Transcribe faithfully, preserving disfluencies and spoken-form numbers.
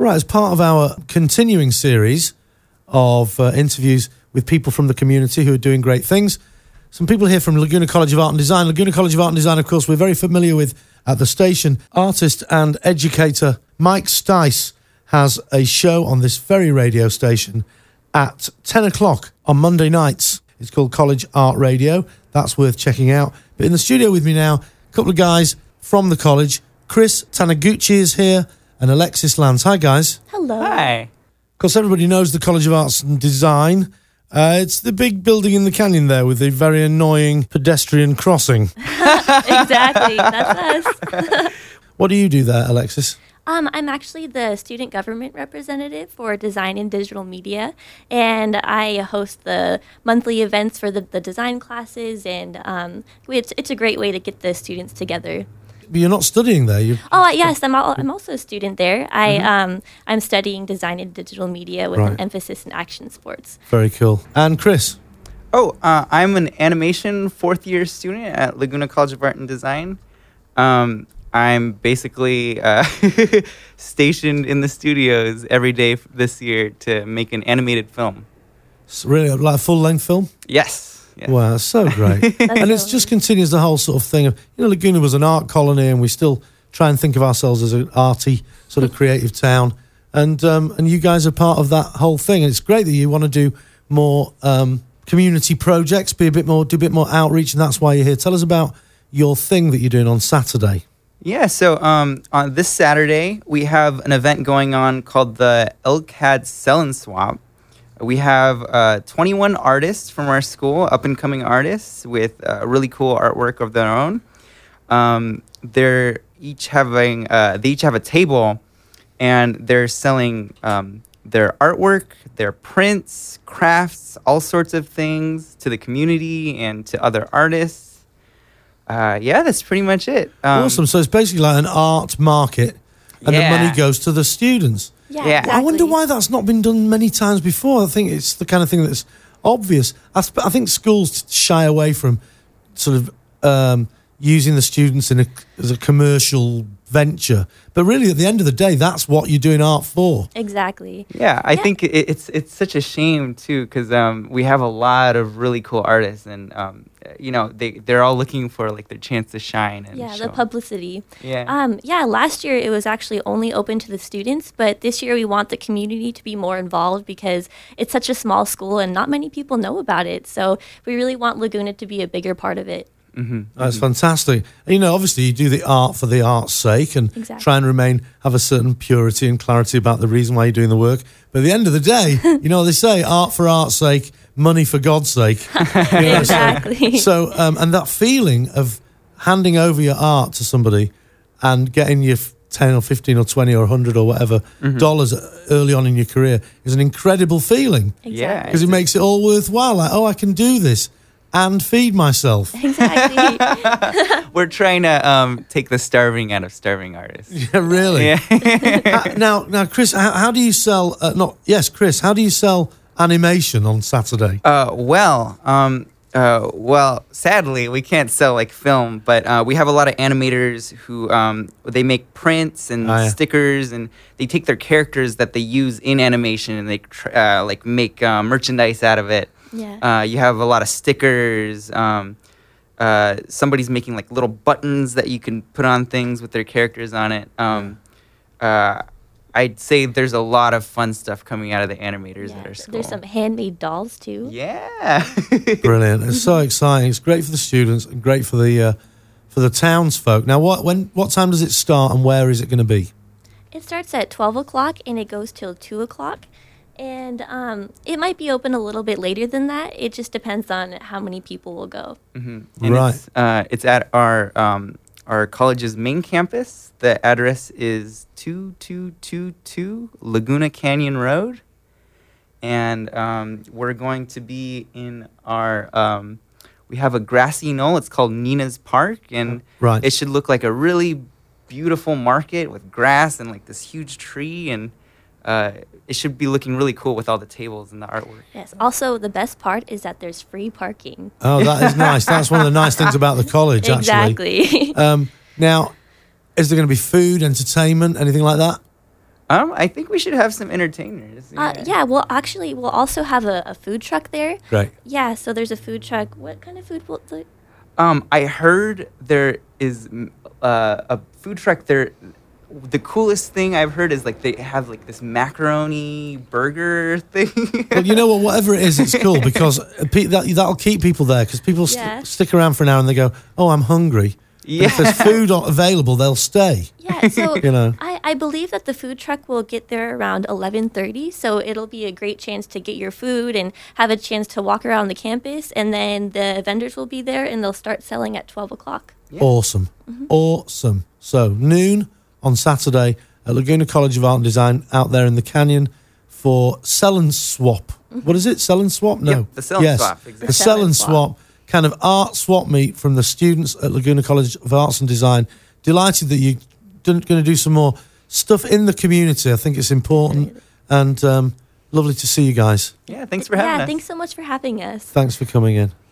Right, as part of our continuing series of uh, interviews with people from the community who are doing great things, some people here from Laguna College of Art and Design. Laguna College of Art and Design, of course, we're very familiar with at the station. Artist and educator Mike Stice has a show on this very radio station at ten o'clock on Monday nights. It's called College Art Radio. That's worth checking out. But in the studio with me now, a couple of guys from the college. Chris Taniguchi is here and Alexis Lance. Hi, guys. Hello. Hi. Of course, everybody knows the College of Arts and Design. Uh, it's the big building in the canyon there with the very annoying pedestrian crossing. Exactly. That's us. What do you do there, Alexis? Um, I'm actually the student government representative for design and digital media, and I host the monthly events for the, the design classes, and um, it's, it's a great way to get the students together. But you're not studying there. You're... Oh, yes, I'm, al- I'm also a student there. I, mm-hmm. um, I'm studying design and digital media with right. an emphasis in action sports. Very cool. And Chris? Oh, uh, I'm an animation fourth year student at Laguna College of Art and Design. Um, I'm basically uh, stationed in the studios every day f- this year to make an animated film. It's really like a full-length film? Yes. yes. Wow, that's so great. And it just continues the whole sort of thing of, you know, Laguna was an art colony and we still try and think of ourselves as an arty, sort of creative town. And um, and you guys are part of that whole thing. And it's great that you want to do more um, community projects, be a bit more, do a bit more outreach, and that's why you're here. Tell us about your thing that you're doing on Saturday. Yeah, so um, on this Saturday, we have an event going on called the L C A D Sell and Swap. We have uh, twenty-one artists from our school, up-and-coming artists with uh, really cool artwork of their own. Um, they're each having, uh, they each have a table, and they're selling um, their artwork, their prints, crafts, all sorts of things to the community and to other artists. Uh, yeah, that's pretty much it. Um, Awesome. So it's basically like an art market, and yeah. the money goes to the students. Yeah, Yeah. exactly. I wonder why that's not been done many times before. I think it's the kind of thing that's obvious. I, sp- I think schools shy away from sort of um, using the students in a, as a commercial venture. But really, at the end of the day, that's what you're doing art for. Exactly. Yeah, I Yeah. think it, it's it's such a shame too, because um, we have a lot of really cool artists, and um, you know they they're all looking for like their chance to shine. And Yeah, show. the publicity. Yeah. Um, yeah, last year it was actually only open to the students, but this year we want the community to be more involved because it's such a small school and not many people know about it. So we really want Laguna to be a bigger part of it. Mm-hmm. That's fantastic. And, you know, obviously you do the art for the art's sake and Exactly. try and remain, have a certain purity and clarity about the reason why you're doing the work. But at the end of the day, you know what they say, art for art's sake, money for God's sake. You know, Exactly. So, so um, and that feeling of handing over your art to somebody and getting your ten or fifteen or twenty or one hundred or whatever Mm-hmm. dollars early on in your career is an incredible feeling Yeah. because it makes it all worthwhile. Like, oh, I can do this and feed myself. Exactly. We're trying to um, take the starving out of starving artists. Yeah, really. Yeah. Uh, now, now, Chris, how, how do you sell? Uh, not yes, Chris. How do you sell animation on Saturday? Uh, well, um, uh, well, sadly, we can't sell like film, but uh, we have a lot of animators who um, they make prints and Oh, yeah. stickers, and they take their characters that they use in animation and they tr- uh, like make uh, merchandise out of it. Yeah. Uh, you have a lot of stickers. Um, uh, somebody's making like little buttons that you can put on things with their characters on it. Um, uh, I'd say there's a lot of fun stuff coming out of the animators Yeah, at our school. there's some handmade dolls too. Yeah. Brilliant! It's so exciting. It's great for the students and great for the uh, for the townsfolk. Now, what when what time does it start and where is it going to be? It starts at twelve o'clock and it goes till two o'clock. And um, it might be open a little bit later than that. It just depends on how many people will go. Mm-hmm. And Right. It's, uh, it's at our um, our college's main campus. The address is two two two two Laguna Canyon Road. And um, we're going to be in our, um, we have a grassy knoll. It's called Nina's Park. And Right. it should look like a really beautiful market with grass and like this huge tree. And uh, it should be looking really cool with all the tables and the artwork. Yes. Also, the best part is that there's free parking. Oh, that is nice. That's one of the nice things about the college, actually. Exactly. Um, now, is there going to be food, entertainment, anything like that? Um, I think we should have some entertainers. Uh, yeah, well, actually, we'll also have a, a food truck there. Great. Yeah, so there's a food truck. What kind of food will the Um, I heard there is mm, uh, a food truck there. The coolest thing I've heard is like they have like this macaroni burger thing. Well, you know what? Whatever it is, it's cool because pe- that that'll keep people there because people st- Yeah. stick around for an hour and they go, "Oh, I'm hungry." But if there's Yeah. food o- available, they'll stay. Yeah, so You know. I, I believe that the food truck will get there around eleven thirty, so it'll be a great chance to get your food and have a chance to walk around the campus, and then the vendors will be there and they'll start selling at twelve o'clock. Yeah. Awesome, awesome. So noon on Saturday at Laguna College of Art and Design out there in the canyon for Sell and Swap. What is it? Sell and Swap? No. Yep, the Sell and yes, Swap, exactly. the Sell and Swap kind of art swap meet from the students at Laguna College of Arts and Design. Delighted that you're going to do some more stuff in the community. I think it's important and um, lovely to see you guys. Yeah, thanks for having yeah, us. thanks so much for having us. Thanks for coming in.